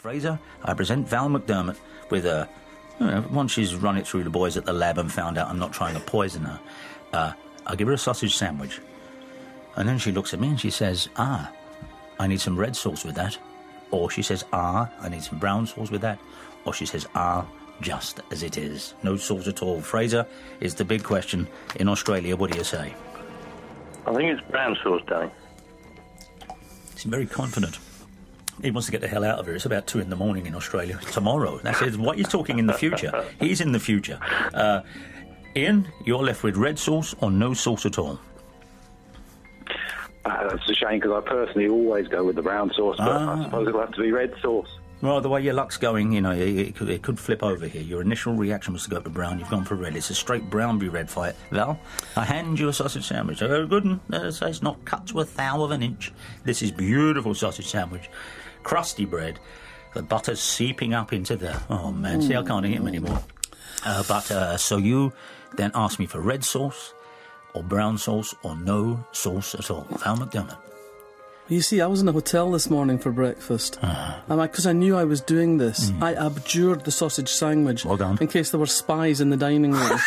Fraser, I present Val McDermott with a... once she's run it through the boys at the lab and found out I'm not trying to poison her, I give her a sausage sandwich. And then she looks at me and she says, I need some red sauce with that. Or she says, I need some brown sauce with that. Or she says, just as it is. No sauce at all. Fraser, is the big question in Australia. What do you say? I think it's brown sauce, Danny. He's very confident. He wants to get the hell out of here. It's about 2 a.m. in Australia. Tomorrow. That's it. What you're talking in the future. He's in the future. Ian, you're left with red sauce or no sauce at all? That's a shame because I personally always go with the brown sauce, but I suppose it'll have to be red sauce. Well, the way your luck's going, it could flip over here. Your initial reaction was to go to brown. You've gone for red. It's a straight brown v red fight. Val, I hand you a sausage sandwich. A very good one. It's not cut to a thou of an inch. This is beautiful sausage sandwich. Crusty bread. The butter's seeping up into the... Oh, man. See, I can't eat them anymore. So you then ask me for red sauce or brown sauce or no sauce at all. Val McDermott. You see, I was in a hotel this morning for breakfast. Because I knew I was doing this, I abjured the sausage sandwich in case there were spies in the dining room.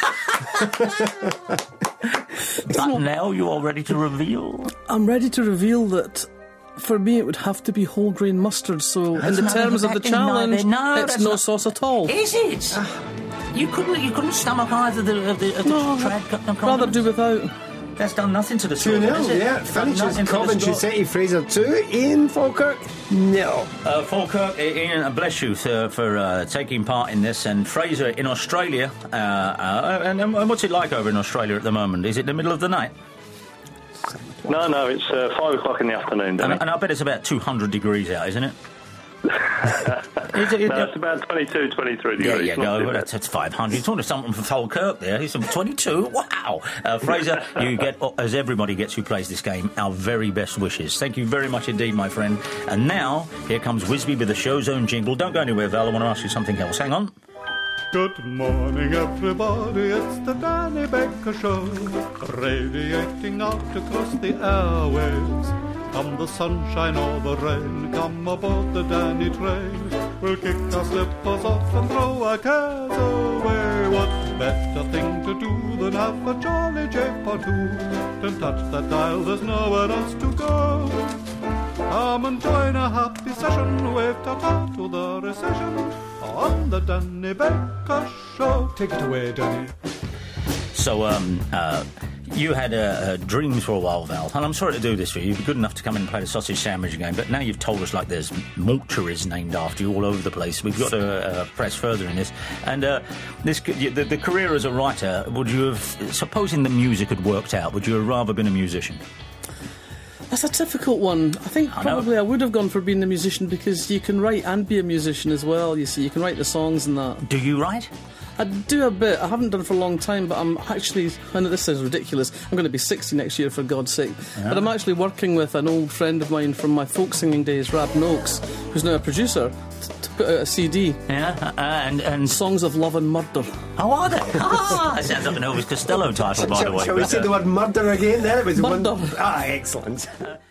But now you are ready to reveal? I'm ready to reveal that... For me, it would have to be whole grain mustard. So, in the terms of the challenge, it's no sauce at all. Is it? You couldn't stomach either of the trad. Rather do without. That's done nothing to the 2-0, yeah. Finishes Coventry City, Fraser 2. Ian Falkirk, no. Falkirk, Ian, bless you for taking part in this. And Fraser in Australia, and what's it like over in Australia at the moment? Is it the middle of the night? No, it's 5 o'clock in the afternoon, Danny. And I bet it's about 200 degrees out, isn't it? It's about 22, 23 degrees. There you go. That's 500. You're talking to someone from Falkirk there. He's from 22. Wow. Fraser, you get, as everybody gets who plays this game, our very best wishes. Thank you very much indeed, my friend. And now, here comes Wisby with the show's own jingle. Don't go anywhere, Val. I want to ask you something else. Hang on. Good morning, everybody, it's the Danny Baker Show, radiating out across the airwaves. Come the sunshine or the rain, come aboard the Danny train. We'll kick our slippers off and throw our cares away. What better thing to do than have a jolly jape or two? Don't touch that dial, there's nowhere else to go. Come and join a happy session, wave ta-ta to the recession on the Danny Baker Show. Take it away, Danny. So, you had dreams for a while, Val, and I'm sorry to do this for you. You're good enough to come in and play the sausage sandwich game, but now you've told us there's mortuaries named after you all over the place. We've got to press further in this. And the career as a writer, would you have, supposing the music had worked out, would you have rather been a musician? That's a difficult one. I think probably I would have gone for being a musician because you can write and be a musician as well, you see. You can write the songs and that. Do you write? I do a bit. I haven't done it for a long time, but I'm actually... I know this sounds ridiculous. I'm going to be 60 next year, for God's sake. Yeah. But I'm actually working with an old friend of mine from my folk singing days, Rab Noakes, who's now a producer, to put out a CD. Yeah, and... Songs of Love and Murder. Oh, are they? That sounds like an Elvis Costello title, by the way. Shall we say the word murder again there? It was murder. Excellent.